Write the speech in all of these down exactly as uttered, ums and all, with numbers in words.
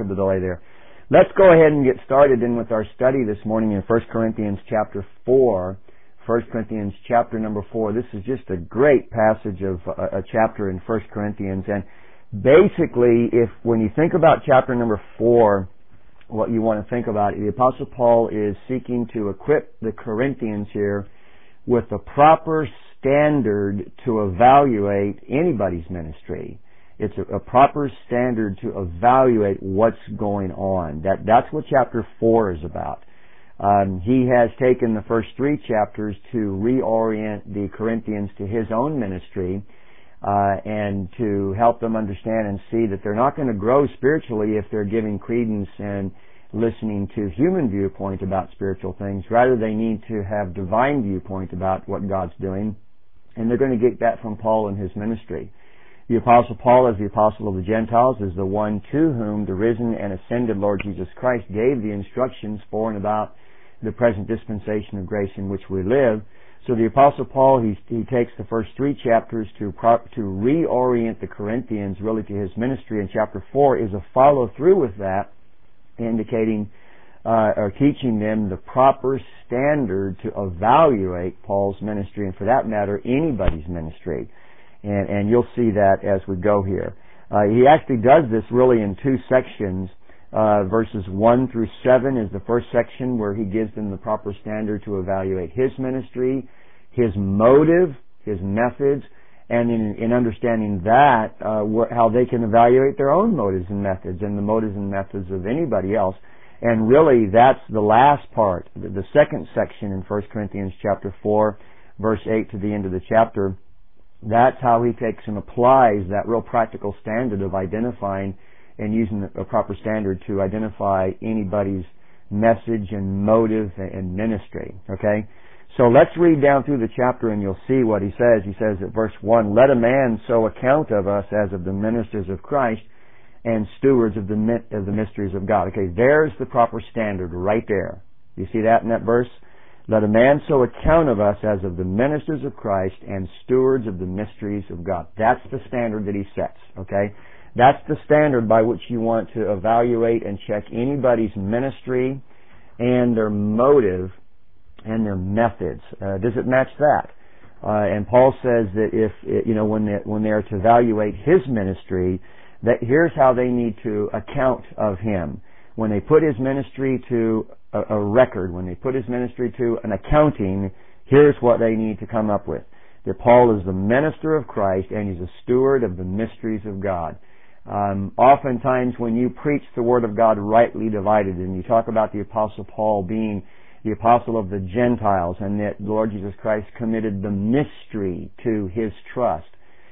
for the delay there. Let's go ahead and get started in with our study this morning in First Corinthians chapter four. First Corinthians chapter number four. This is just a great passage of a, a chapter in First Corinthians. And basically, if when you think about chapter number four, what you want to think about, the Apostle Paul is seeking to equip the Corinthians here with the proper standard to evaluate anybody's ministry. It's a, a proper standard to evaluate what's going on. That that's what chapter four is about. Um, he has taken the first three chapters to reorient the Corinthians to his own ministry uh, and to help them understand and see that they're not going to grow spiritually if they're giving credence and listening to human viewpoint about spiritual things. Rather, they need to have divine viewpoint about what God's doing, and they're going to get that from Paul and his ministry. The Apostle Paul, as the Apostle of the Gentiles, is the one to whom the risen and ascended Lord Jesus Christ gave the instructions for and about the present dispensation of grace in which we live. So the Apostle Paul, he, he takes the first three chapters to pro- to reorient the Corinthians really to his ministry, and chapter four is a follow-through with that, indicating uh, or teaching them the proper standard to evaluate Paul's ministry, and for that matter, anybody's ministry. And, and you'll see that as we go here. Uh, he actually does this really in two sections. Uh, verses one through seven is the first section where he gives them the proper standard to evaluate his ministry, his motive, his methods, and in, in understanding that, uh, wh- how they can evaluate their own motives and methods and the motives and methods of anybody else. And really, that's the last part, the, the second section in First Corinthians chapter four, verse eight to the end of the chapter. That's how he takes and applies that real practical standard of identifying and using a proper standard to identify anybody's message and motive and ministry. Okay? So let's read down through the chapter and you'll see what he says. He says at verse one, "Let a man so account of us as of the ministers of Christ and stewards of the, of the mysteries of God." Okay, there's the proper standard right there. You see that in that verse? "Let a man so account of us as of the ministers of Christ and stewards of the mysteries of God." That's the standard that he sets, okay? That's the standard by which you want to evaluate and check anybody's ministry and their motive and their methods. Uh, does it match that? Uh, and Paul says that if, you know, when they, when they are to evaluate his ministry, that here's how they need to account of him. When they put his ministry to a, a record, when they put his ministry to an accounting, here's what they need to come up with. That Paul is the minister of Christ and he's a steward of the mysteries of God. Um, oftentimes when you preach the Word of God rightly divided, and you talk about the Apostle Paul being the Apostle of the Gentiles, and that the Lord Jesus Christ committed the mystery to his trust,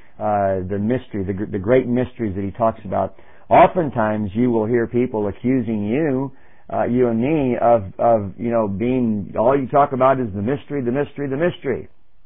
uh, the mystery, the, the great mysteries that he talks about, oftentimes you will hear people accusing you, uh, you and me, of, of, you know, being, all you talk about is the mystery, the mystery, the mystery.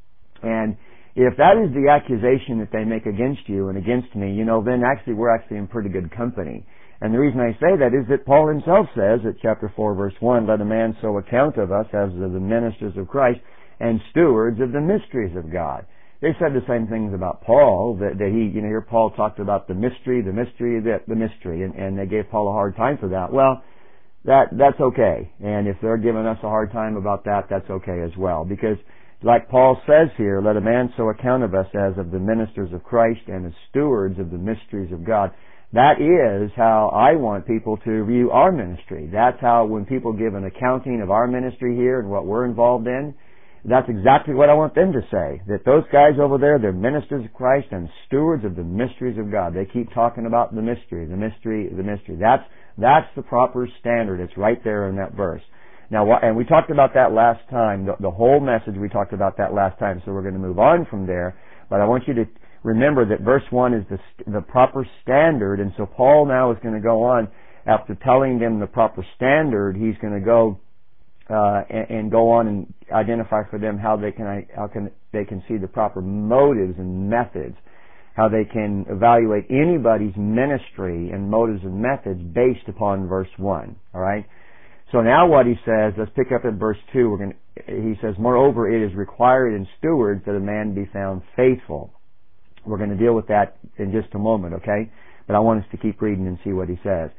And if that is the accusation that they make against you and against me, you know, then actually we're actually in pretty good company. And the reason I say that is that Paul himself says at chapter four verse one, "Let a man so account of us as of the ministers of Christ and stewards of the mysteries of God." They said the same things about Paul, that, that he, you know, here Paul talked about the mystery, the mystery, the, the mystery, and, and they gave Paul a hard time for that. Well, that, that's okay. And if they're giving us a hard time about that, that's okay as well. Because like Paul says here, "Let a man so account of us as of the ministers of Christ and the stewards of the mysteries of God." That is how I want people to view our ministry. That's how when people give an accounting of our ministry here and what we're involved in, that's exactly what I want them to say. That those guys over there, they're ministers of Christ and stewards of the mysteries of God. They keep talking about the mystery, the mystery, the mystery. That's, that's the proper standard. It's right there in that verse. Now, and we talked about that last time, the, the whole message we talked about that last time, so we're going to move on from there. But I want you to remember that verse one is the, the proper standard, and so Paul now is going to go on, after telling them the proper standard, he's going to go uh, and, and go on and identify for them how they can how can they can see the proper motives and methods, how they can evaluate anybody's ministry and motives and methods based upon verse one. All right. So now what he says, let's pick up at verse two. We're going to, he says, "Moreover, it is required in stewards that a man be found faithful." We're going to deal with that in just a moment, okay? But I want us to keep reading and see what he says.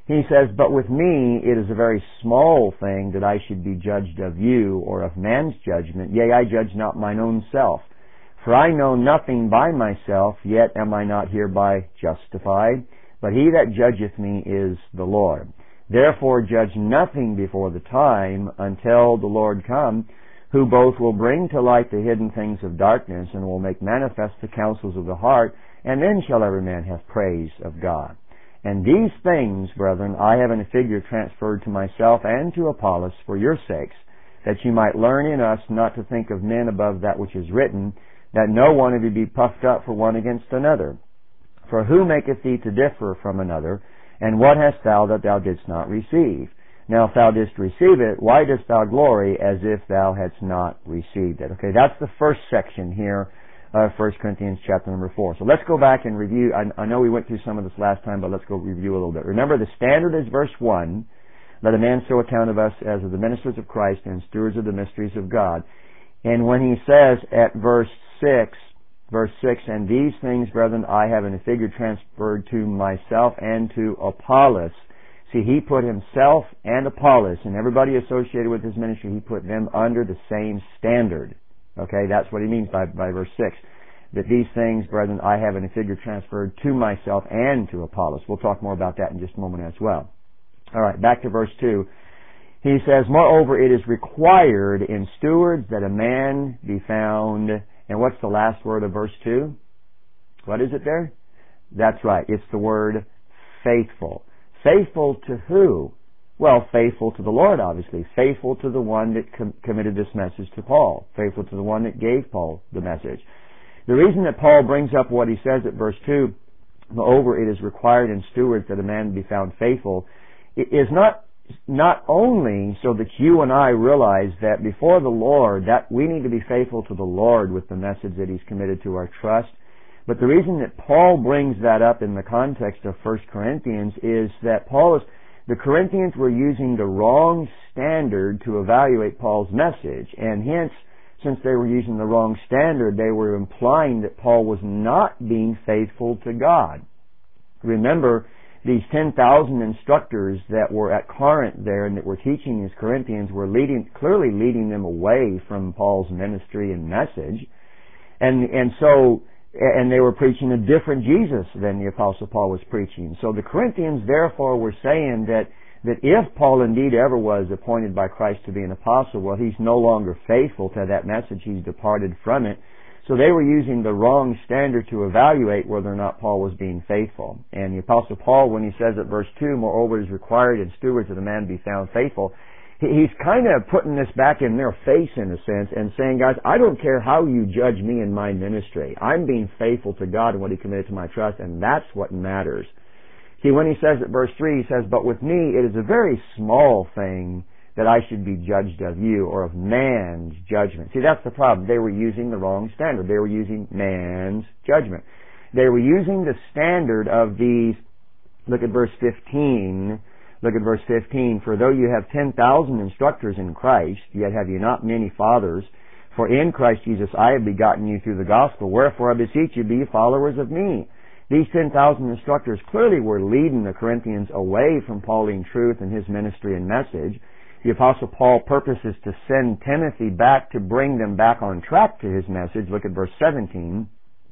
He says, but with me it is a very small thing that I should be judged of you, or of man's judgment. Yea, I judge not mine own self. For I know nothing by myself, yet am I not hereby justified. But he that judgeth me is the Lord. Therefore judge nothing before the time, until the Lord come, who both will bring to light the hidden things of darkness, and will make manifest the counsels of the heart, and then shall every man have praise of God. And these things, brethren, I have in a figure transferred to myself and to Apollos for your sakes, that you might learn in us not to think of men above that which is written, that no one of you be puffed up for one against another. For who maketh thee to differ from another? And what hast thou that thou didst not receive? Now if thou didst receive it, why dost thou glory as if thou hadst not received it? Okay, that's the first section here of First Corinthians chapter number four. So let's go back and review. I, I know we went through some of this last time, but let's go review a little bit. Remember, the standard is verse one. Let a man so account of us as of the ministers of Christ and stewards of the mysteries of God. And when he says at verse six, verse six, and these things, brethren, I have in a figure transferred to myself and to Apollos. See, he put himself and Apollos and everybody associated with his ministry, he put them under the same standard. Okay, that's what he means by, by verse six. That these things, brethren, I have in a figure transferred to myself and to Apollos. We'll talk more about that in just a moment as well. All right, back to verse two. He says, moreover, it is required in stewards that a man be found. And what's the last word of verse two? What is it there? That's right. It's the word faithful. Faithful to who? Well, faithful to the Lord, obviously. Faithful to the one that com- committed this message to Paul. Faithful to the one that gave Paul the message. The reason that Paul brings up what he says at verse two, moreover, it is required in stewards that a man be found faithful, is not not only so that you and I realize that before the Lord, that we need to be faithful to the Lord with the message that He's committed to our trust, but the reason that Paul brings that up in the context of First Corinthians is that Paul is, the Corinthians were using the wrong standard to evaluate Paul's message, and hence, since they were using the wrong standard, they were implying that Paul was not being faithful to God. Remember, these ten thousand instructors that were at Corinth there and that were teaching these Corinthians were leading, clearly leading them away from Paul's ministry and message. And, and so, and they were preaching a different Jesus than the Apostle Paul was preaching. So the Corinthians therefore were saying that, that if Paul indeed ever was appointed by Christ to be an apostle, well, he's no longer faithful to that message. He's departed from it. So they were using the wrong standard to evaluate whether or not Paul was being faithful. And the Apostle Paul, when he says at verse two, moreover it is required in stewards that a man be found faithful, he's kind of putting this back in their face in a sense and saying, guys, I don't care how you judge me in my ministry. I'm being faithful to God and what He committed to my trust, and that's what matters. See, when he says at verse three, he says, but with me it is a very small thing that I should be judged of you, or of man's judgment. See, that's the problem. They were using the wrong standard. They were using man's judgment. They were using the standard of these, look at verse fifteen, look at verse fifteen, for though you have ten thousand instructors in Christ, yet have you not many fathers, for in Christ Jesus I have begotten you through the gospel, wherefore I beseech you, be followers of me. These ten thousand instructors clearly were leading the Corinthians away from Pauline truth and his ministry and message. The Apostle Paul purposes to send Timothy back to bring them back on track to his message. Look at verse seventeen.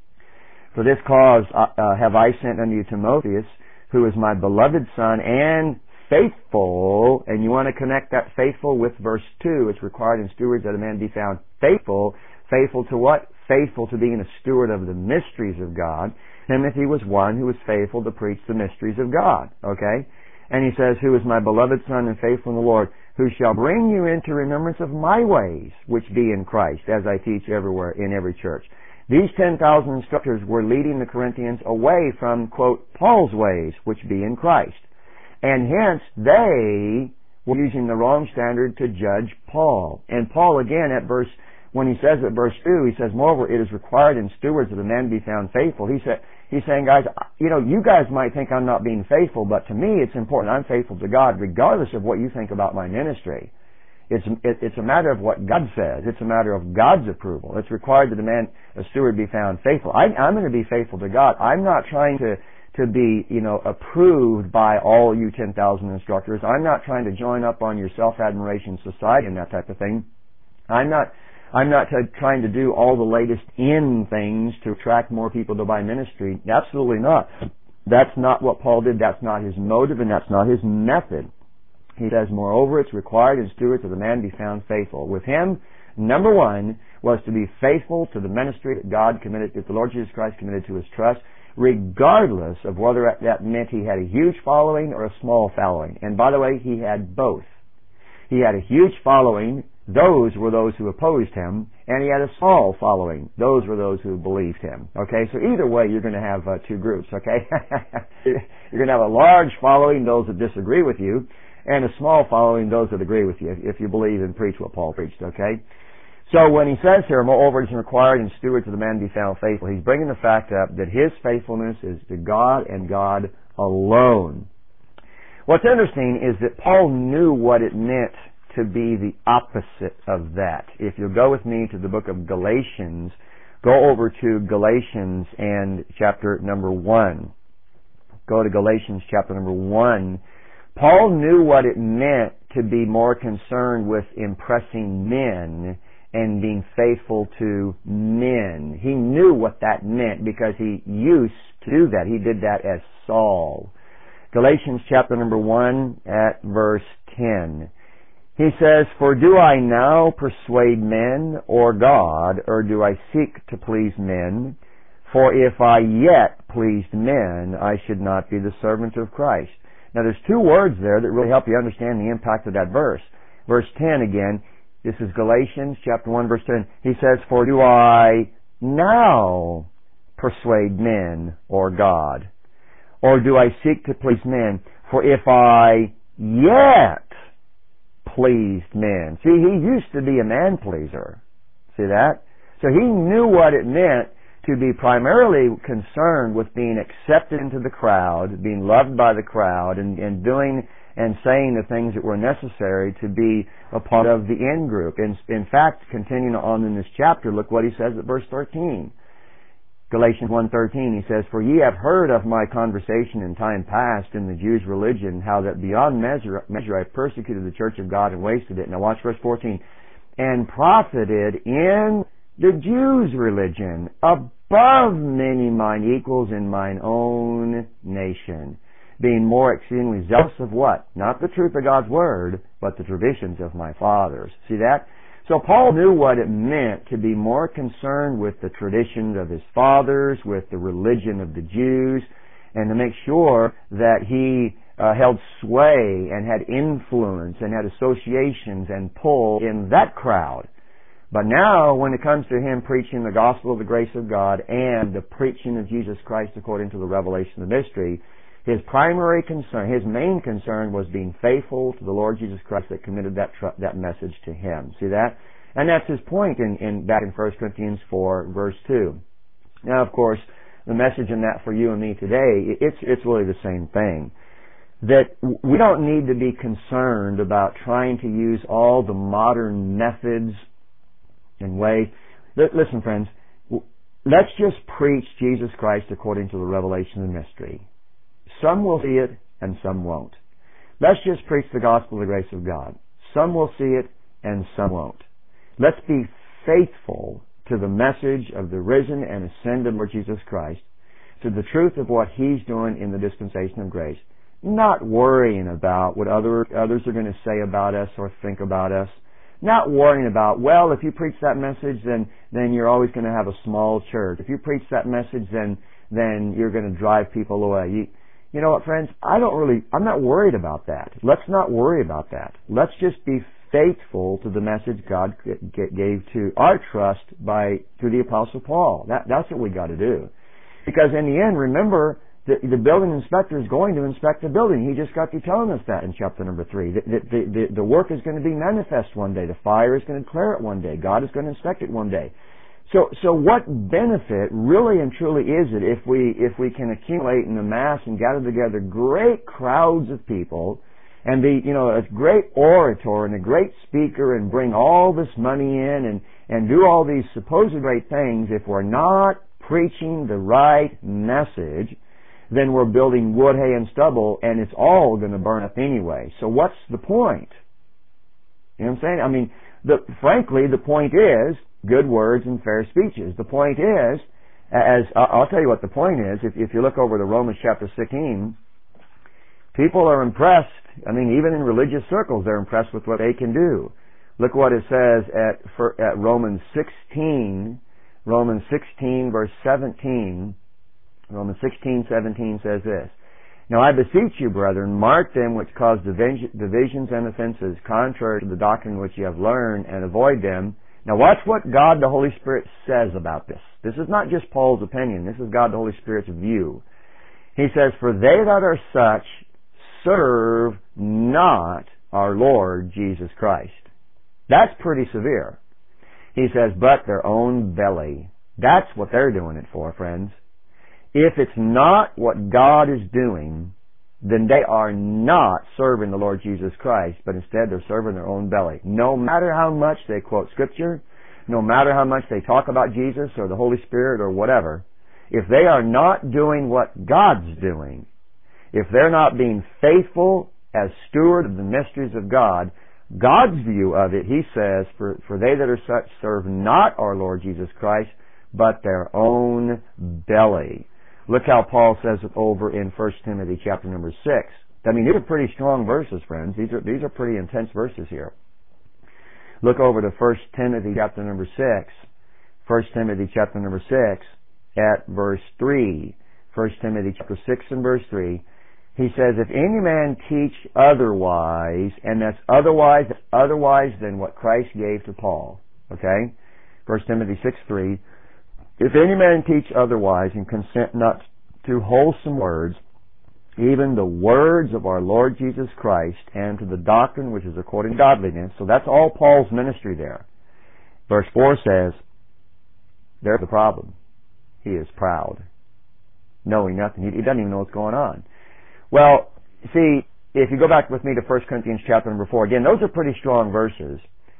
For this cause uh, have I sent unto you Timotheus, who is my beloved son and faithful. And you want to connect that faithful with verse two. It's required in stewards that a man be found faithful. Faithful to what? Faithful to being a steward of the mysteries of God. Timothy was one who was faithful to preach the mysteries of God. Okay? And he says, who is my beloved son and faithful in the Lord, who shall bring you into remembrance of my ways, which be in Christ, as I teach everywhere in every church. These ten thousand instructors were leading the Corinthians away from, quote, Paul's ways, which be in Christ. And hence, they were using the wrong standard to judge Paul. And Paul, again, at verse, when he says at verse two, he says, moreover, it is required in stewards that a man be found faithful. He said, he's saying, guys, you know, you guys might think I'm not being faithful, but to me it's important I'm faithful to God regardless of what you think about my ministry. It's, it, it's a matter of what God says. It's a matter of God's approval. It's required that a man, a steward, be found faithful. I, I'm going to be faithful to God. I'm not trying to, to be, you know, approved by all you ten thousand instructors. I'm not trying to join up on your self-admiration society and that type of thing. I'm not, I'm not t- trying to do all the latest in things to attract more people to my ministry. Absolutely not. That's not what Paul did. That's not his motive, and that's not his method. He says, moreover, it's required in stewards that the man be found faithful. With him, number one was to be faithful to the ministry that God committed, that the Lord Jesus Christ committed to his trust, regardless of whether that meant he had a huge following or a small following. And by the way, he had both. He had a huge following. Those were those who opposed him, and he had a small following. Those were those who believed him. Okay, so either way, you're going to have uh, two groups, okay? You're going to have a large following, those that disagree with you, and a small following, those that agree with you, if you believe and preach what Paul preached, okay? So when he says here, moreover, it is required in stewards of the man be found faithful, he's bringing the fact up that his faithfulness is to God and God alone. What's interesting is that Paul knew what it meant to be the opposite of that. If you'll go with me to the book of Galatians, go over to Galatians and chapter number one. Go to Galatians chapter number one. Paul knew what it meant to be more concerned with impressing men and being faithful to men. He knew what that meant because he used to do that. He did that as Saul. Galatians chapter number one at verse ten. He says, for do I now persuade men or God, or do I seek to please men? For if I yet pleased men, I should not be the servant of Christ. Now there's two words there that really help you understand the impact of that verse. Verse ten again, this is Galatians chapter one verse ten. He says, for do I now persuade men or God? Or do I seek to please men? For if I yet pleased men. See, he used to be a man pleaser. See that? So he knew what it meant to be primarily concerned with being accepted into the crowd, being loved by the crowd, and, and doing and saying the things that were necessary to be a part of the in group. In, in fact, continuing on in this chapter, look what he says at verse thirteen. Galatians one thirteen, he says, for ye have heard of my conversation in time past in the Jews' religion, how that beyond measure, measure I persecuted the church of God and wasted it. Now watch verse fourteen. And profited in the Jews' religion above many mine equals in mine own nation, being more exceedingly zealous of what? Not the truth of God's word, but the traditions of my fathers. See that? So Paul knew what it meant to be more concerned with the traditions of his fathers, with the religion of the Jews, and to make sure that he uh, held sway and had influence and had associations and pull in that crowd. But now, when it comes to him preaching the gospel of the grace of God and the preaching of Jesus Christ according to the revelation of the mystery, his primary concern, his main concern was being faithful to the Lord Jesus Christ that committed that tr- that message to him. See that? And that's his point in, in back in First Corinthians four, verse two. Now, of course, the message in that for you and me today, it's it's really the same thing. That we don't need to be concerned about trying to use all the modern methods and ways. Listen, friends, let's just preach Jesus Christ according to the revelation of the mystery. Some will see it and some won't. Let's just preach the gospel of the grace of God. Some will see it and some won't. Let's be faithful to the message of the risen and ascended Lord Jesus Christ, to the truth of what He's doing in the dispensation of grace, not worrying about what other, others are going to say about us or think about us, not worrying about, well, if you preach that message, then, then you're always going to have a small church. If you preach that message, then, then you're going to drive people away. You, You know what, friends? I don't really, I'm not worried about that. Let's not worry about that. Let's just be faithful to the message God gave to our trust by, through the Apostle Paul. That, that's what we got to do. Because in the end, remember, the, the building inspector is going to inspect the building. He just got to telling us that in chapter number three. The, the, the, the work is going to be manifest one day. The fire is going to clear it one day. God is going to inspect it one day. So, so what benefit really and truly is it if we, if we can accumulate and amass and gather together great crowds of people and be, you know, a great orator and a great speaker and bring all this money in and, and do all these supposed great things if we're not preaching the right message then we're building wood, hay, and stubble, and it's all going to burn up anyway. So what's the point? You know what I'm saying? I mean, the, frankly, the point is good words and fair speeches. The point is, as I'll tell you what the point is. If, if you look over to Romans chapter sixteen, people are impressed. I mean, even in religious circles, they're impressed with what they can do. Look what it says at, for, at Romans sixteen. Romans sixteen, verse seventeen. Romans sixteen, seventeen says this. Now I beseech you, brethren, mark them which cause divisions and offenses, contrary to the doctrine which you have learned, and avoid them. Now watch what God the Holy Spirit says about this. This is not just Paul's opinion. This is God the Holy Spirit's view. He says, for they that are such serve not our Lord Jesus Christ. That's pretty severe. He says, but their own belly. That's what they're doing it for, friends. If it's not what God is doing, then they are not serving the Lord Jesus Christ, but instead they're serving their own belly. No matter how much they quote Scripture, no matter how much they talk about Jesus or the Holy Spirit or whatever, if they are not doing what God's doing, if they're not being faithful as steward of the mysteries of God, God's view of it, he says, for, for they that are such serve not our Lord Jesus Christ, but their own belly. Look how Paul says it over in First Timothy chapter number six. I mean, these are pretty strong verses, friends. These are, these are pretty intense verses here. Look over to First Timothy chapter number six. First Timothy chapter number six at verse three. First Timothy chapter six and verse three. He says, if any man teach otherwise, and that's otherwise, that's otherwise than what Christ gave to Paul. Okay? First Timothy six three. If any man teach otherwise and consent not to wholesome words, even the words of our Lord Jesus Christ, and to the doctrine which is according to godliness. So that's all Paul's ministry there. Verse four says, there's the problem. He is proud, knowing nothing. He, he doesn't even know what's going on. Well, see, if you go back with me to First Corinthians chapter number four, again, those are pretty strong verses.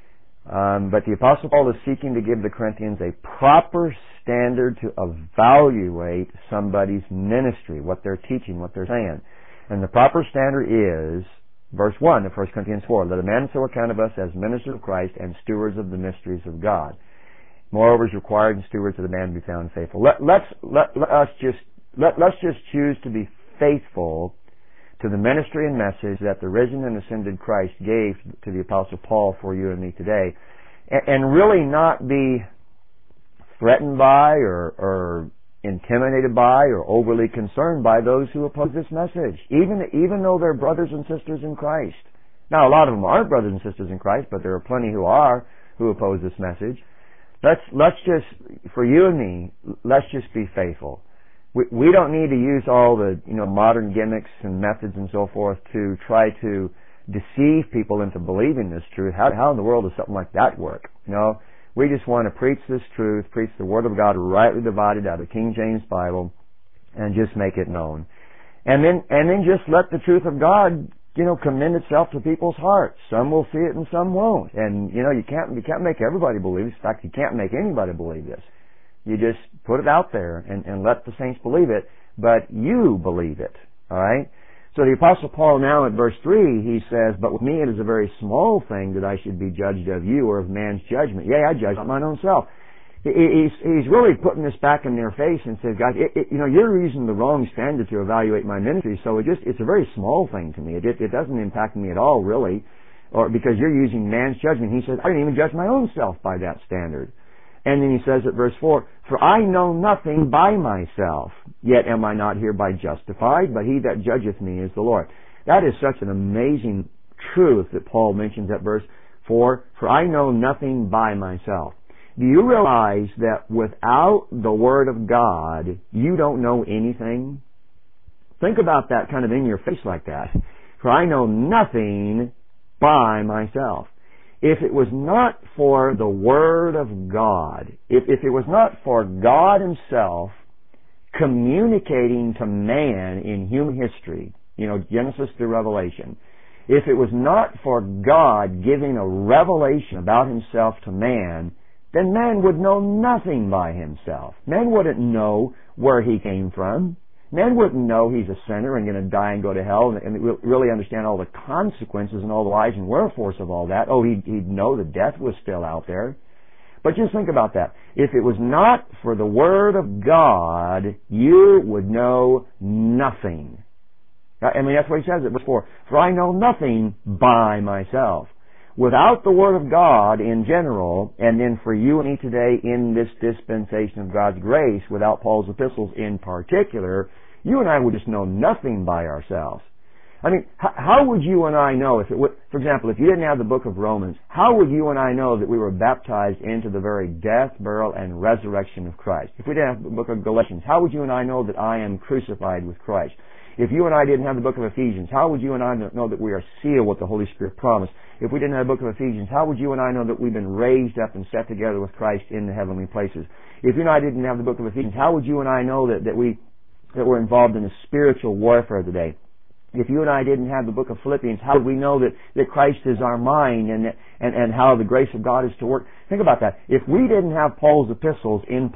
Um, but the Apostle Paul is seeking to give the Corinthians a proper standard to evaluate somebody's ministry, what they're teaching, what they're saying. And the proper standard is, verse one of First Corinthians four, let a man so account of us as ministers of Christ and stewards of the mysteries of God. Moreover, is required in stewards of the man to be found faithful. Let, let's, let, let us just, let, let's just choose to be faithful to the ministry and message that the risen and ascended Christ gave to the Apostle Paul for you and me today, and, and really not be threatened by or, or intimidated by or overly concerned by those who oppose this message, even, even though they're brothers and sisters in Christ. Now, a lot of them aren't brothers and sisters in Christ, but there are plenty who are, who oppose this message. Let's, let's just, for you and me, let's just be faithful. We, we don't need to use all the, you know, modern gimmicks and methods and so forth to try to deceive people into believing this truth. How, how in the world does something like that work? You know, we just want to preach this truth, preach the Word of God rightly divided out of the King James Bible, and just make it known. And then, and then just let the truth of God, you know, commend itself to people's hearts. Some will see it and some won't. And, you know, you can't, you can't make everybody believe this. In fact, you can't make anybody believe this. You just put it out there and, and let the saints believe it, but you believe it. Alright? So the Apostle Paul now at verse three, he says, but with me it is a very small thing that I should be judged of you or of man's judgment. Yea, I judge not mine own self. He's, he's really putting this back in their face and says, guys, it, it, you know, you're using the wrong standard to evaluate my ministry, so it just, it's a very small thing to me. It, it doesn't impact me at all, really, or because you're using man's judgment. He says, I didn't even judge my own self by that standard. And then he says at verse four, for I know nothing by myself, yet am I not hereby justified, but he that judgeth me is the Lord. That is such an amazing truth that Paul mentions at verse four, for I know nothing by myself. Do you realize that without the Word of God, you don't know anything? Think about that kind of in your face like that. For I know nothing by myself. If it was not for the Word of God, if, if it was not for God Himself communicating to man in human history, you know, Genesis to Revelation, if it was not for God giving a revelation about Himself to man, then man would know nothing by himself. Man wouldn't know where he came from. Men wouldn't know he's a sinner and going to die and go to hell and, and really understand all the consequences and all the whys and wherefores of all that. Oh, he'd, he'd know that death was still out there. But just think about that. If it was not for the Word of God, you would know nothing. I mean, that's what he says it before. For I know nothing by myself. Without the Word of God in general, and then for you and me today in this dispensation of God's grace, without Paul's epistles in particular, you and I would just know nothing by ourselves. I mean, how would you and I know if it would, for example, if you didn't have the book of Romans, how would you and I know that we were baptized into the very death, burial, and resurrection of Christ? If we didn't have the book of Galatians, how would you and I know that I am crucified with Christ? If you and I didn't have the book of Ephesians, how would you and I know that we are sealed with the Holy Spirit promise? If we didn't have the book of Ephesians, how would you and I know that we've been raised up and set together with Christ in the heavenly places? If you and I didn't have the book of Ephesians, how would you and I know that, that we that we're involved in a spiritual warfare today? If you and I didn't have the book of Philippians, how would we know that, that Christ is our mind and, and, and how the grace of God is to work? Think about that. If we didn't have Paul's epistles in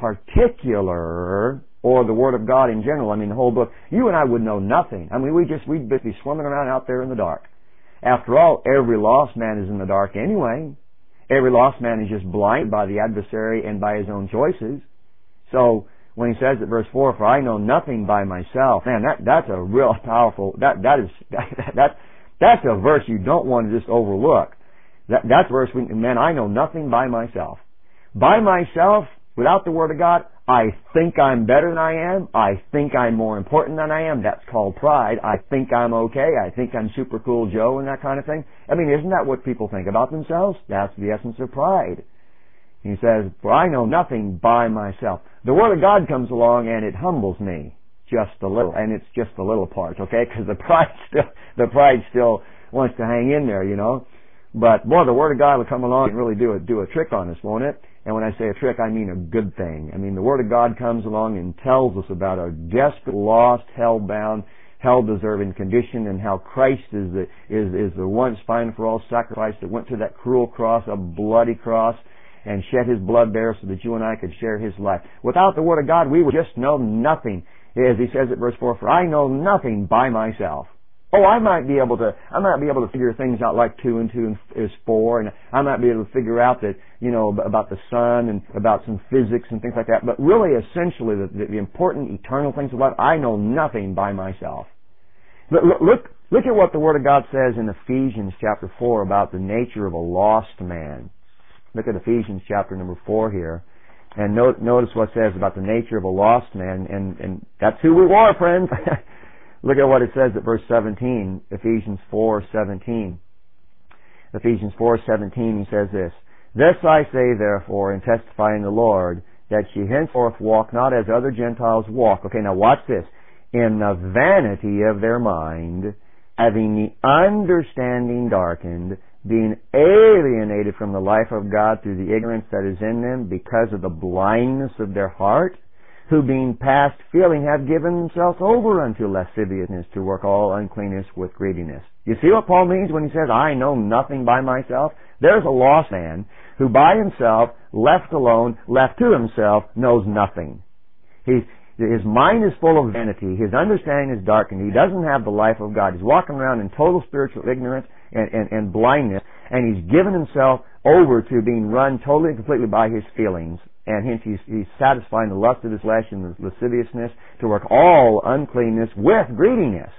particular, or the Word of God in general, I mean the whole book, you and I would know nothing. I mean, we just, we'd be swimming around out there in the dark. After all, every lost man is in the dark anyway. Every lost man is just blinded by the adversary and by his own choices. So, when he says at verse four, for I know nothing by myself, man, that, that's a real powerful, that, that is, that, that, that's a verse you don't want to just overlook. That, that's a verse, we, man, I know nothing by myself. By myself, without the Word of God, I think I'm better than I am. I think I'm more important than I am. That's called pride. I think I'm okay. I think I'm super cool Joe and that kind of thing. I mean, isn't that what people think about themselves? That's the essence of pride. He says, for I know nothing by myself. The Word of God comes along and it humbles me just a little. And it's just a little part, okay? Because the pride still, the pride still wants to hang in there, you know. But, boy, the Word of God will come along and really do a, do a trick on us, won't it? And when I say a trick, I mean a good thing. I mean, the Word of God comes along and tells us about our desperate, lost, hell-bound, hell-deserving condition and how Christ is the, is, is the once fine for all sacrifice that went to that cruel cross, a bloody cross, and shed His blood there so that you and I could share His life. Without the Word of God, we would just know nothing. As He says at verse four, for I know nothing by myself. Oh, I might be able to, I might be able to figure things out like two and two is four, and I might be able to figure out that, you know, about the sun and about some physics and things like that. But really, essentially, the, the, the important eternal things of life, I know nothing by myself. Look, look, look at what the Word of God says in Ephesians chapter four about the nature of a lost man. Look at Ephesians chapter number four here, and note, notice what it says about the nature of a lost man, and, and that's who we are, friends. Look at what it says at verse seventeen, Ephesians four seventeen. Ephesians four seventeen, he says this, this I say therefore, and testify in the Lord, that ye henceforth walk not as other Gentiles walk. Okay, now watch this. In the vanity of their mind, having the understanding darkened, being alienated from the life of God through the ignorance that is in them because of the blindness of their heart, who being past feeling have given themselves over unto lasciviousness to work all uncleanness with greediness. You see what Paul means when he says, I know nothing by myself? There's a lost man who by himself, left alone, left to himself, knows nothing. He's, his mind is full of vanity. His understanding is darkened. He doesn't have the life of God. He's walking around in total spiritual ignorance and, and, and blindness, and he's given himself over to being run totally and completely by his feelings. And hence he's, he's satisfying the lust of his flesh and the lasciviousness to work all uncleanness with greediness.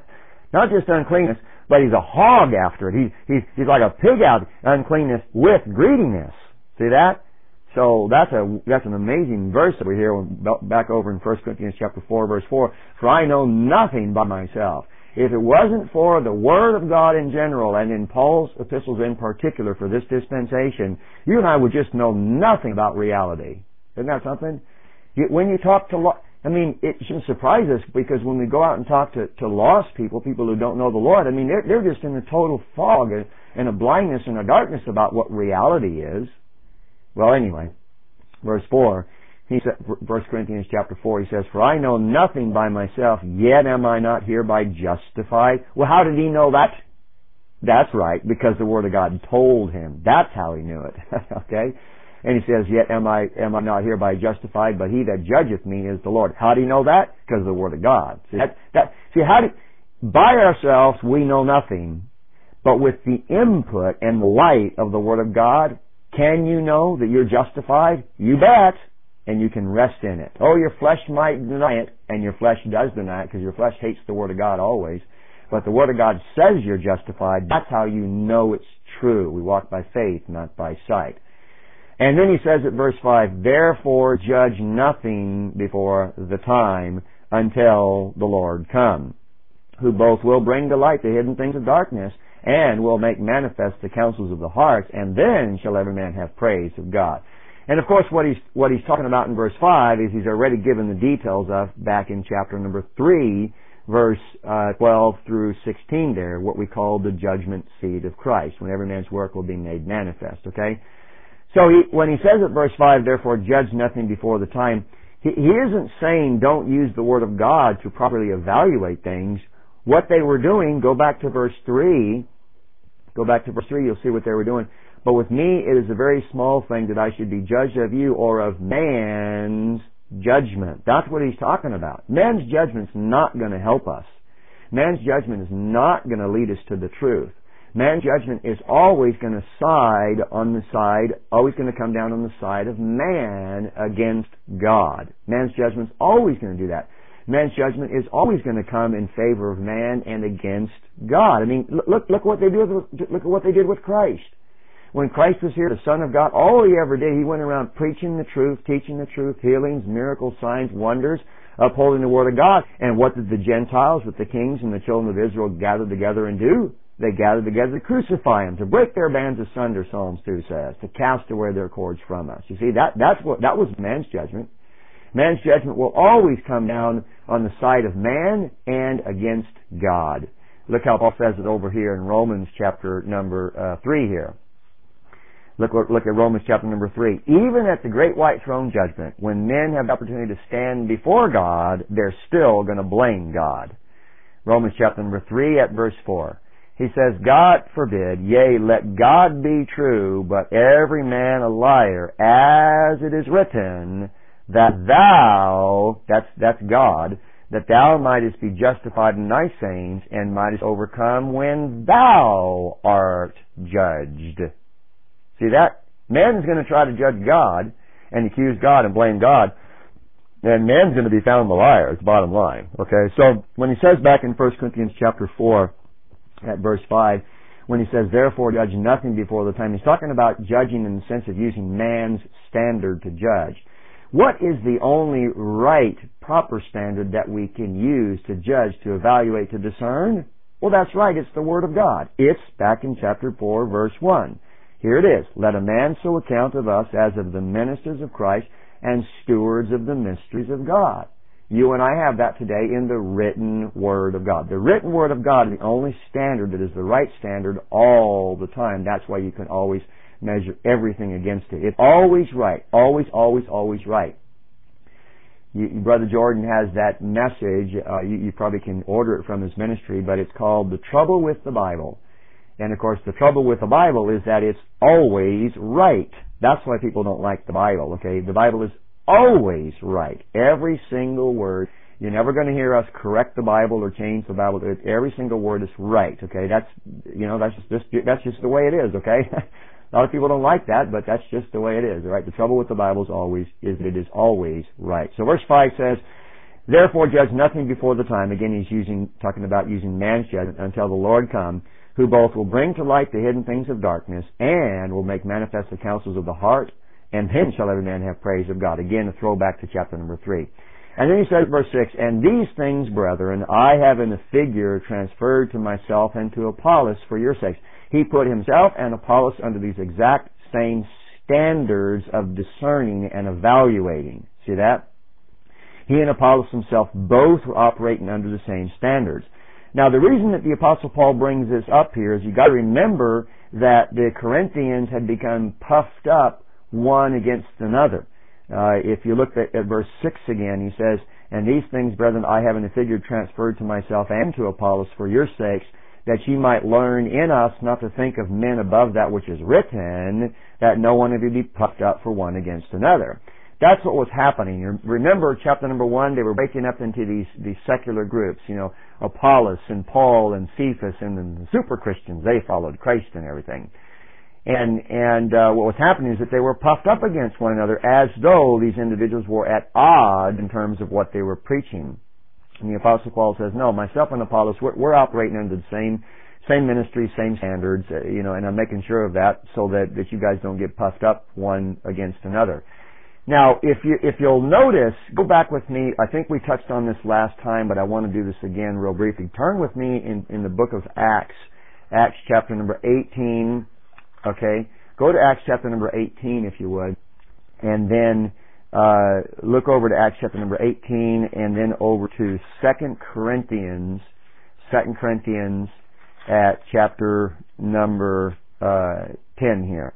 Not just uncleanness, but he's a hog after it. He, he's, he's like a pig out uncleanness with greediness. See that? So that's a that's an amazing verse that we hear back over in First Corinthians chapter four, verse four. For I know nothing by myself. If it wasn't for the Word of God in general, and in Paul's epistles in particular for this dispensation, you and I would just know nothing about reality. Isn't that something? When you talk to, I mean, it shouldn't surprise us, because when we go out and talk to, to lost people, people who don't know the Lord, I mean, they're, they're just in a total fog and a blindness and a darkness about what reality is. Well, anyway, verse four. He said, First Corinthians chapter four, he says, for I know nothing by myself, yet am I not hereby justified. Well, how did he know that? That's right, because the Word of God told him. That's how he knew it. Okay? And he says, yet am I, am I not hereby justified, but he that judgeth me is the Lord. How do you know that? Because of the Word of God. See, that, that, see how do, by ourselves we know nothing, but with the input and the light of the Word of God, can you know that you're justified? You bet. And you can rest in it. Oh, your flesh might deny it, and your flesh does deny it, because your flesh hates the Word of God always. But the Word of God says you're justified. That's how you know it's true. We walk by faith, not by sight. And then he says at verse five, therefore judge nothing before the time until the Lord come, who both will bring to light the hidden things of darkness, and will make manifest the counsels of the hearts, and then shall every man have praise of God. And of course what he's, what he's talking about in verse five is he's already given the details of back in chapter number three, verse uh, twelve through sixteen there, what we call the judgment seat of Christ, when every man's work will be made manifest, okay? So he, when he says at verse five, therefore judge nothing before the time, he, he isn't saying don't use the Word of God to properly evaluate things. What they were doing, go back to verse three, go back to verse three, you'll see what they were doing. But with me it is a very small thing that I should be judged of you or of man's judgment. That's what he's talking about. Man's judgment's not going to help us. Man's judgment is not going to lead us to the truth. Man's judgment is always going to side on the side, always going to come down on the side of man against God. Man's judgment's always going to do that. Man's judgment is always going to come in favor of man and against God. I mean, look, look what they did. Look at what they did with Christ. When Christ was here, the Son of God, all he ever did, he went around preaching the truth, teaching the truth, healings, miracles, signs, wonders, upholding the Word of God. And what did the Gentiles with the kings and the children of Israel gather together and do? They gathered together to crucify him, to break their bands asunder, Psalms two says, to cast away their cords from us. You see, that, that's what, that was man's judgment. Man's judgment will always come down on the side of man and against God. Look how Paul says it over here in Romans chapter number uh, three here. Look, look at Romans chapter number three. Even at the great white throne judgment, when men have the opportunity to stand before God, they're still going to blame God. Romans chapter number three at verse four. He says, God forbid, yea, let God be true, but every man a liar, as it is written, that thou, that's, that's God, that thou mightest be justified in thy sayings, and mightest overcome when thou art judged. See that? Man's going to try to judge God and accuse God and blame God, and man's going to be found the liar. It's the bottom line. Okay, so when he says back in First Corinthians chapter four, at verse five, when he says, therefore judge nothing before the time, he's talking about judging in the sense of using man's standard to judge. What is the only right, proper standard that we can use to judge, to evaluate, to discern? Well, that's right. It's the Word of God. It's back in chapter four, verse one. Here it is. Let a man so account of us as of the ministers of Christ and stewards of the mysteries of God. You and I have that today in the written Word of God. The written Word of God is the only standard that is the right standard all the time. That's why you can always measure everything against it. It's always right. Always, always, always right. You, Brother Jordan has that message. Uh, you, you probably can order it from his ministry, but it's called The Trouble with the Bible. And of course, the trouble with the Bible is that it's always right. That's why people don't like the Bible, okay? The Bible is always right. Every single word. You're never going to hear us correct the Bible or change the Bible. Every single word is right, okay? That's, you know, that's just, that's just the way it is, okay? A lot of people don't like that, but that's just the way it is, all right? The trouble with the Bible is always, is that it is always right. So verse five says, therefore judge nothing before the time. Again, he's using, talking about using man's judgment until the Lord come, who both will bring to light the hidden things of darkness and will make manifest the counsels of the heart, and then shall every man have praise of God. Again, a throwback to chapter number three. And then he says, verse six, and these things, brethren, I have in a figure transferred to myself and to Apollos for your sakes. He put himself and Apollos under these exact same standards of discerning and evaluating. See that? He and Apollos himself both were operating under the same standards. Now, the reason that the Apostle Paul brings this up here is you've got to remember that the Corinthians had become puffed up one against another. Uh, if you look at, at verse six again, he says, and these things, brethren, I have in a figure transferred to myself and to Apollos for your sakes, that ye might learn in us not to think of men above that which is written, that no one of you be puffed up for one against another. That's what was happening. You remember chapter number one, they were breaking up into these, these secular groups, you know, Apollos and Paul and Cephas and the super Christians. They followed Christ and everything. And, and, uh, what was happening is that they were puffed up against one another as though these individuals were at odds in terms of what they were preaching. And the Apostle Paul says, no, myself and Apollos, we're, we're operating under the same, same ministry, same standards, uh, you know, and I'm making sure of that so that, that you guys don't get puffed up one against another. Now, if you, if you'll notice, go back with me, I think we touched on this last time, but I want to do this again real briefly. Turn with me in, in the book of Acts, Acts chapter number eighteen, okay? Go to Acts chapter number eighteen, if you would, and then uh look over to Acts chapter number eighteen, and then over to Second Corinthians, Second Corinthians at chapter number uh ten here.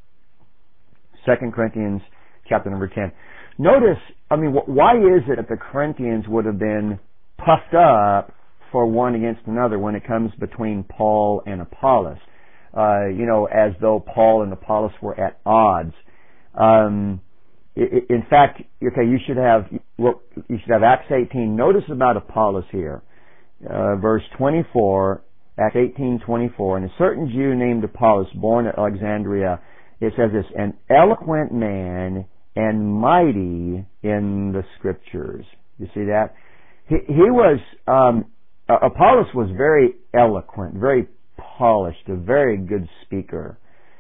Second Corinthians chapter number ten. Notice, I mean, why is it that the Corinthians would have been puffed up for one against another when it comes between Paul and Apollos? Uh, you know, as though Paul and Apollos were at odds. Um, in fact, okay, you should have, well, you should have Acts eighteen. Notice about Apollos here, uh, verse twenty-four, Acts eighteen twenty-four. And a certain Jew named Apollos, born at Alexandria, it says this, an eloquent man and mighty in the Scriptures. You see that? He, he was, um, Apollos was very eloquent, very polished, a very good speaker.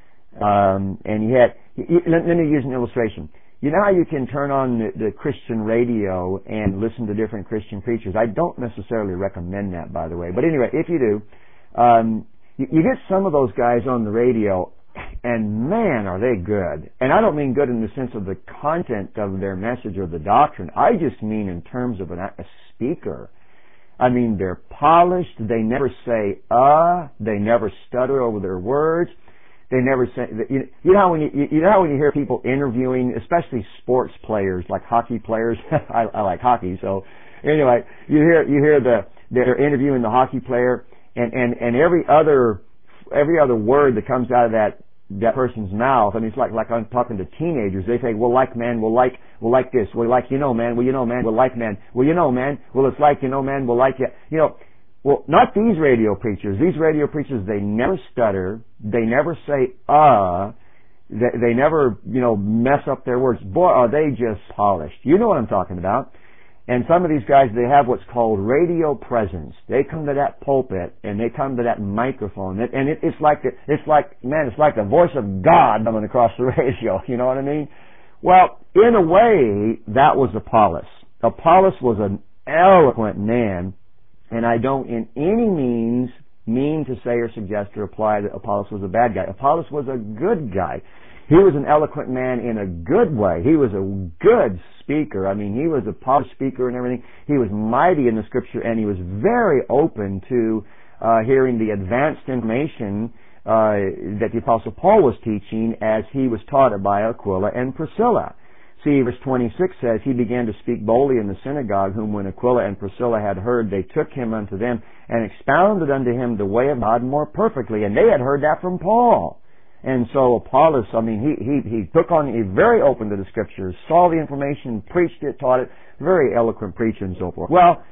Um, and he had, he, let, let me use an illustration. You know how you can turn on the, the Christian radio and listen to different Christian preachers? I don't necessarily recommend that, by the way. But anyway, if you do, um, you, you get some of those guys on the radio, and man, are they good. And I don't mean good in the sense of the content of their message or the doctrine. I just mean in terms of an, a speaker. I mean, they're polished. They never say, uh, they never stutter over their words. They never say, you, you know how when you, you know how when you hear people interviewing, especially sports players, like hockey players, I, I like hockey, so anyway, you hear, you hear the, they're interviewing the hockey player, and, and, and every other, every other word that comes out of that, that person's mouth, I mean, it's like, like I'm talking to teenagers. They say, well, like, man, well, like, well, like this, well, like, you know, man, well, you know, man, well, like, man, well, you know, man, well, it's like, you know, man, well, like, you, you know, well, not these radio preachers. These radio preachers, they never stutter. They never say, uh, they, they never, you know, mess up their words. Boy, are they just polished. You know what I'm talking about. And some of these guys, they have what's called radio presence. They come to that pulpit and they come to that microphone, and it, it's like the, it's like man, it's like the voice of God coming across the radio. You know what I mean? Well, in a way, that was Apollos. Apollos was an eloquent man, and I don't in any means mean to say or suggest or imply that Apollos was a bad guy. Apollos was a good guy. He was an eloquent man in a good way. He was a good speaker. I mean, he was a polished speaker and everything. He was mighty in the Scripture, and he was very open to uh, hearing the advanced information uh, that the Apostle Paul was teaching as he was taught it by Aquila and Priscilla. See, verse twenty-six says, he began to speak boldly in the synagogue, whom when Aquila and Priscilla had heard, they took him unto them and expounded unto him the way of God more perfectly. And they had heard that from Paul. And so Apollos, I mean, he, he, he took on, he very open to the Scriptures, saw the information, preached it, taught it, very eloquent preacher and so forth. Well,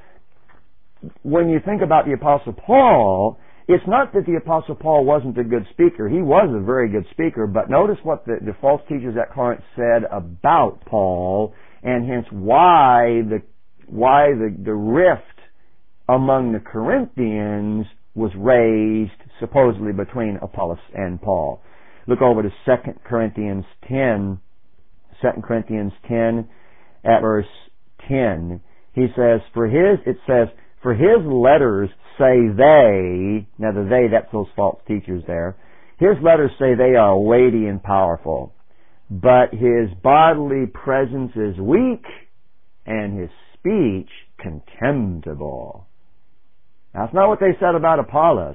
when you think about the Apostle Paul, it's not that the Apostle Paul wasn't a good speaker. He was a very good speaker, but notice what the, the false teachers at Corinth said about Paul, and hence why the, why the, the rift among the Corinthians was raised supposedly between Apollos and Paul. Look over to Second Corinthians ten, Second Corinthians ten at verse ten. He says, for his, it says, for his letters say they, now the they, that's those false teachers there, his letters say they are weighty and powerful, but his bodily presence is weak and his speech contemptible. That's not what they said about Apollos.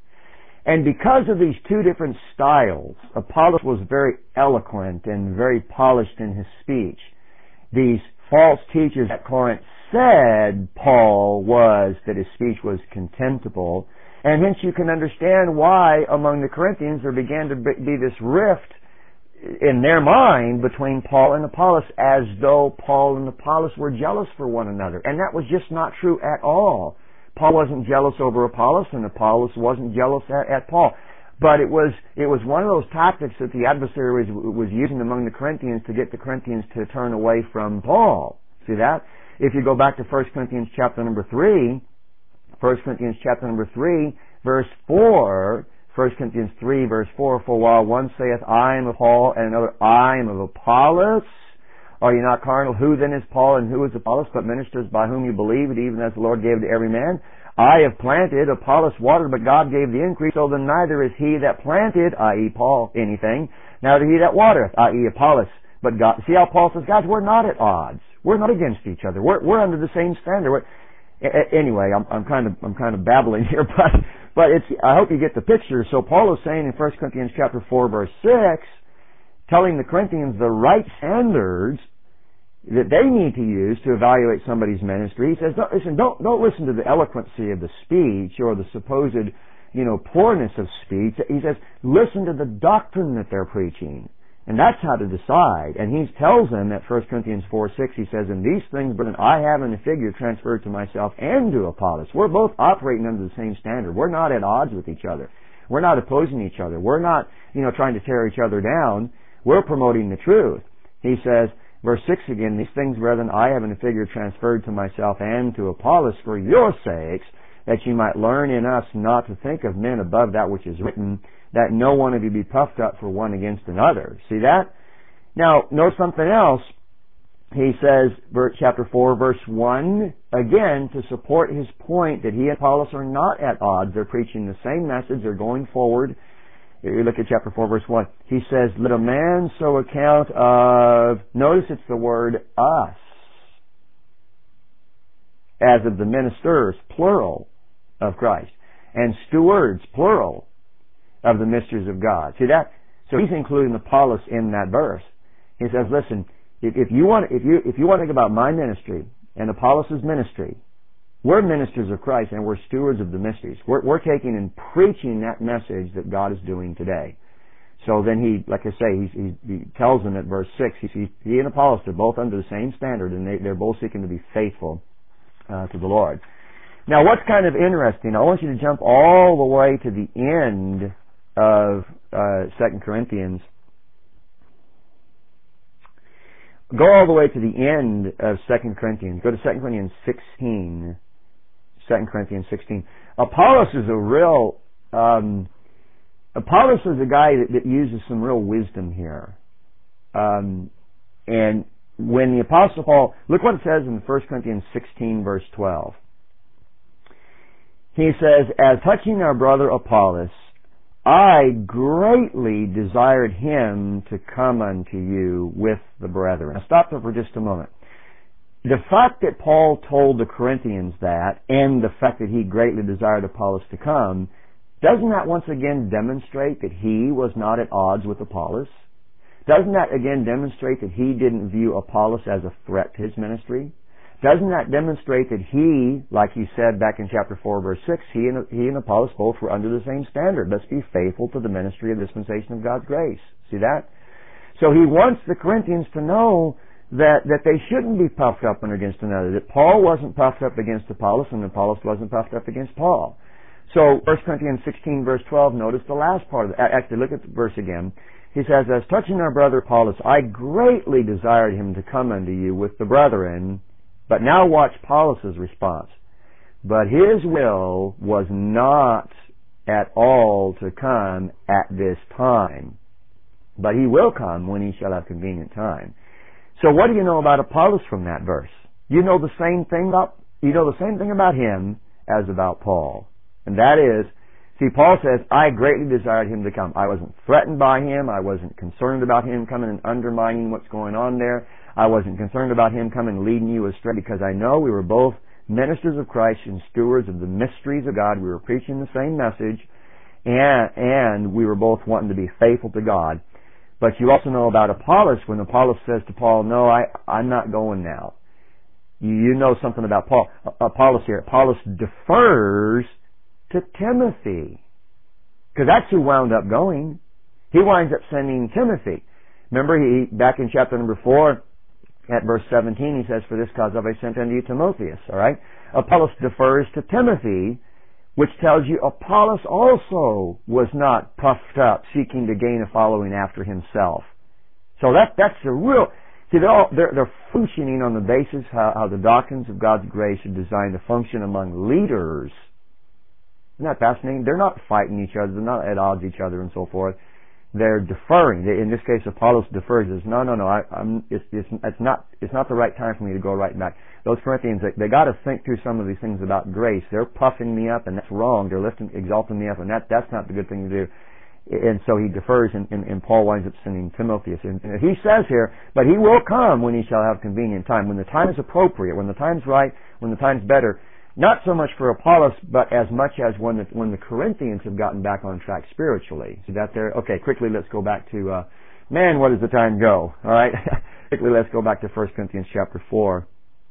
And because of these two different styles, Apollos was very eloquent and very polished in his speech. These false teachers at Corinth said Paul was, that his speech was contemptible. And hence you can understand why among the Corinthians there began to be this rift in their mind between Paul and Apollos, as though Paul and Apollos were jealous for one another. And that was just not true at all. Paul wasn't jealous over Apollos, and Apollos wasn't jealous at, at Paul. But it was it was one of those tactics that the adversary was, was using among the Corinthians to get the Corinthians to turn away from Paul. See that? If you go back to First Corinthians chapter number three, First Corinthians chapter number three, verse four, First Corinthians three, verse four, for while one saith, I am of Paul, and another, I am of Apollos, are you not carnal? Who then is Paul, and who is Apollos, but ministers by whom you believe, even as the Lord gave to every man? I have planted, Apollos watered, but God gave the increase, so then neither is he that planted, that is. Paul, anything, neither he that watereth, that is. Apollos, but God. See how Paul says, guys, we're not at odds. We're not against each other. We're, we're under the same standard. We're, Anyway, I'm, I'm kind of I'm kind of babbling here, but but it's I hope you get the picture. So Paul is saying in First Corinthians chapter four, verse six, telling the Corinthians the right standards that they need to use to evaluate somebody's ministry. He says, don't, listen, don't don't listen to the eloquency of the speech or the supposed, you know, poorness of speech. He says, listen to the doctrine that they're preaching. And that's how to decide. And he tells them that First Corinthians four six, he says, in these things, brethren, I have in a figure transferred to myself and to Apollos. We're both operating under the same standard. We're not at odds with each other. We're not opposing each other. We're not, you know, trying to tear each other down. We're promoting the truth. He says, verse six again, these things, brethren, I have in a figure transferred to myself and to Apollos for your sakes, that you might learn in us not to think of men above that which is written, that no one of you be puffed up for one against another. See that? Now, note something else. He says, chapter four, verse one, again, to support his point that he and Apollos are not at odds. They're preaching the same message. They're going forward. You look at chapter four, verse one. He says, let a man so account of, notice it's the word us, as of the ministers, plural, of Christ, and stewards, plural, of the mysteries of God. See that? So he's including Apollos in that verse. He says, listen, if, if you want, if you, if you want to think about my ministry and Apollos' ministry, we're ministers of Christ and we're stewards of the mysteries. We're, we're taking and preaching that message that God is doing today. So then he, like I say, he, he, he tells them at verse six, he, he, he and Apollos are both under the same standard and they, they're both seeking to be faithful uh, to the Lord. Now what's kind of interesting, I want you to jump all the way to the end of uh, Second Corinthians. Go all the way to the end of Second Corinthians. Go to Second Corinthians sixteen. Second Corinthians sixteen. Apollos is a real, um, Apollos is a guy that, that uses some real wisdom here. Um, and when the Apostle Paul, look what it says in First Corinthians sixteen, verse twelve. He says, as touching our brother Apollos, I greatly desired him to come unto you with the brethren. Now stop there for just a moment. The fact that Paul told the Corinthians that, and the fact that he greatly desired Apollos to come, doesn't that once again demonstrate that he was not at odds with Apollos? Doesn't that again demonstrate that he didn't view Apollos as a threat to his ministry? Doesn't that demonstrate that he, like he said back in chapter four, verse six, he and, he and Apollos both were under the same standard. Let's be faithful to the ministry and dispensation of God's grace. See that? So he wants the Corinthians to know that, that they shouldn't be puffed up one against another. That Paul wasn't puffed up against Apollos and Apollos wasn't puffed up against Paul. So First Corinthians sixteen, verse twelve, notice the last part of it. Actually, look at the verse again. He says, as touching our brother Apollos, I greatly desired him to come unto you with the brethren. But now watch Apollos' response. But his will was not at all to come at this time. But he will come when he shall have convenient time. So what do you know about Apollos from that verse? You know the same thing about, you know the same thing about him as about Paul. And that is, see, Paul says, I greatly desired him to come. I wasn't threatened by him. I wasn't concerned about him coming and undermining what's going on there. I wasn't concerned about him coming and leading you astray because I know we were both ministers of Christ and stewards of the mysteries of God. We were preaching the same message and, and we were both wanting to be faithful to God. But you also know about Apollos when Apollos says to Paul, no, I, I'm not going now. You, you know something about Paul, Apollos here. Apollos defers to Timothy. Because that's who wound up going. He winds up sending Timothy. Remember, he back in chapter number four, at verse seventeen, he says, "For this cause have I sent unto you Timotheus." All right? Apollos defers to Timothy, which tells you Apollos also was not puffed up, seeking to gain a following after himself. So that that's a real... See, they're, all, they're, they're functioning on the basis how, how the doctrines of God's grace are designed to function among leaders. Isn't that fascinating? They're not fighting each other. They're not at odds with each other and so forth. They're deferring. In this case, Apollos defers. Says, no, no, no. I, I'm, it's, it's, it's not. It's not the right time for me to go right back. Those Corinthians, they, they got to think through some of these things about grace. They're puffing me up, and that's wrong. They're lifting, exalting me up, and that that's not the good thing to do. And so he defers, and, and, and Paul winds up sending Timotheus. And, and he says here, but he will come when he shall have convenient time, when the time is appropriate, when the time's right, when the time's better. Not so much for Apollos, but as much as when the, when the Corinthians have gotten back on track spiritually. Is that there? Okay, quickly let's go back to, uh, man, what does the time go? All right? Quickly let's go back to First Corinthians chapter four.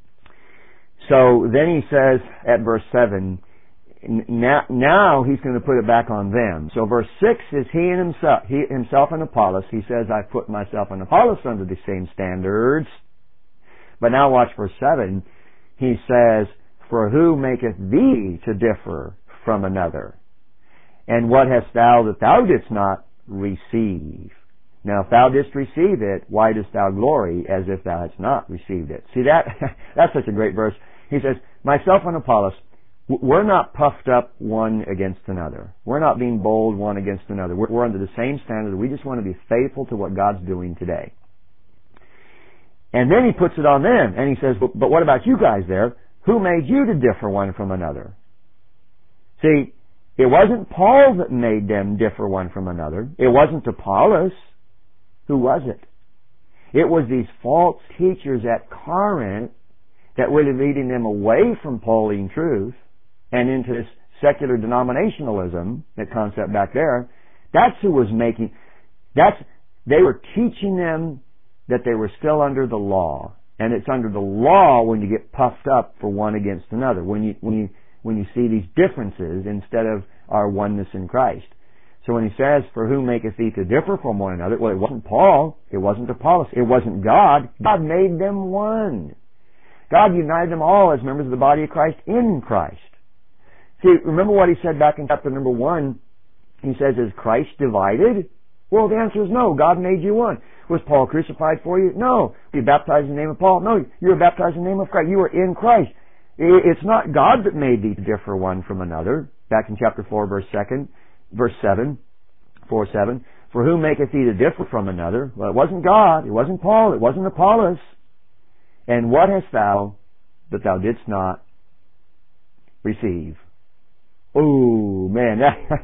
So then he says at verse seven, now, now he's going to put it back on them. So verse six is he and himself, he himself and Apollos. He says, I put myself and Apollos under the same standards. But now watch verse seven. He says, for who maketh thee to differ from another? And what hast thou that thou didst not receive? Now if thou didst receive it, why dost thou glory as if thou hadst not received it? See that? That's such a great verse. He says, myself and Apollos, we're not puffed up one against another. We're not being bold one against another. We're, we're under the same standard. We just want to be faithful to what God's doing today. And then he puts it on them, and he says, but, but what about you guys there? Who made you to differ one from another? See, it wasn't Paul that made them differ one from another. It wasn't Apollos. Who was it? It was these false teachers at Corinth that were leading them away from Pauline truth and into this secular denominationalism, that concept back there. That's who was making, that's, they were teaching them that they were still under the law. And it's under the law when you get puffed up for one against another. When you, when you, when you see these differences instead of our oneness in Christ. So when he says, for who maketh thee to differ from one another? Well, it wasn't Paul. It wasn't Apollos. It wasn't God. God made them one. God united them all as members of the body of Christ in Christ. See, remember what he said back in chapter number one? He says, is Christ divided? Well, the answer is no. God made you one. Was Paul crucified for you? No. Were you baptized in the name of Paul? No. You were baptized in the name of Christ. You were in Christ. It's not God that made thee to differ one from another. Back in chapter four, verse second, verse seven, four seven. For who maketh thee to differ from another? Well, it wasn't God. It wasn't Paul. It wasn't Apollos. And what hast thou that thou didst not receive? Oh, man.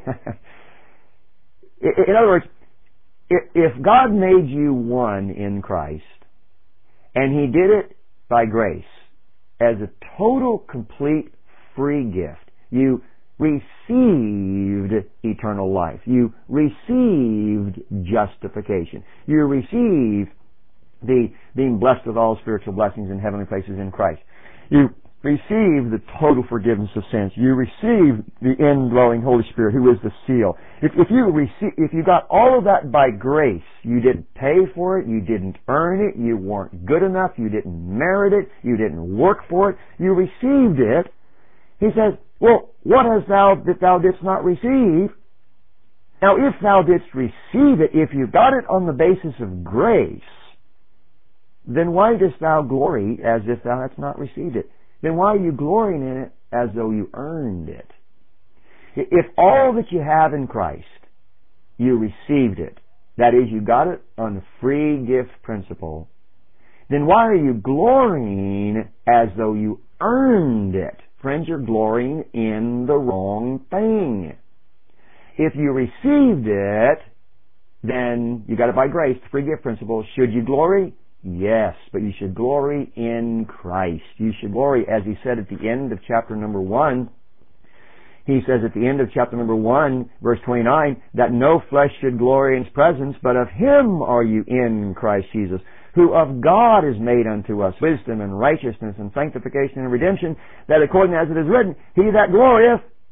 In other words, if God made you one in Christ, and He did it by grace, as a total, complete, free gift, you received eternal life. You received justification. You received the being blessed with all spiritual blessings in heavenly places in Christ. You receive the total forgiveness of sins. You receive the indwelling Holy Spirit, who is the seal. If, if you receive, if you got all of that by grace, you didn't pay for it, you didn't earn it, you weren't good enough, you didn't merit it, you didn't work for it, you received it. He says, well, what hast thou that thou didst not receive? Now, if thou didst receive it, if you got it on the basis of grace, then why dost thou glory as if thou hadst not received it? Then why are you glorying in it as though you earned it? If all that you have in Christ, you received it, that is, you got it on the free gift principle, then why are you glorying as though you earned it? Friends, you're glorying in the wrong thing. If you received it, then you got it by grace, the free gift principle. Should you glory? Yes, but you should glory in Christ. You should glory, as he said at the end of chapter number one. He says at the end of chapter number one, verse twenty-nine, that no flesh should glory in his presence, but of him are you in Christ Jesus, who of God is made unto us wisdom and righteousness and sanctification and redemption, that according as it is written, he that glorieth,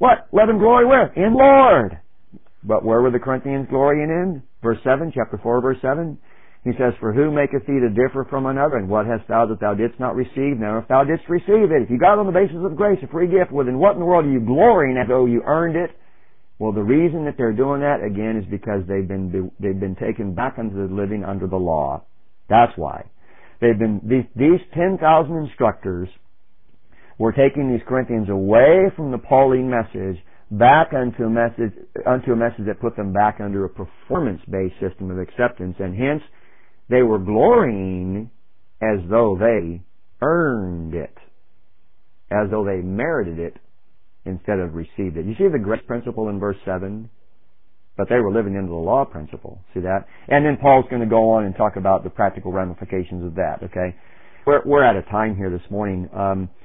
What? Let them glory where? In Lord. But where were the Corinthians glorying in? Verse seven, chapter four, verse seven. He says, For who maketh thee to differ from another? And what hast thou that thou didst not receive? Now, if thou didst receive it, if you got it on the basis of grace, a free gift, well, then what in the world are you glorying as though you earned it? Well, the reason that they're doing that, again, is because they've been they've been taken back into the living under the law. That's why. They've been, these, these ten thousand instructors were taking these Corinthians away from the Pauline message back unto a message, unto a message that put them back under a performance-based system of acceptance, and hence, they were glorying as though they earned it, as though they merited it instead of received it. You see the grace principle in verse seven? But they were living into the law principle. See that? And then Paul's going to go on and talk about the practical ramifications of that, okay? We're, we're out of time here this morning. Um,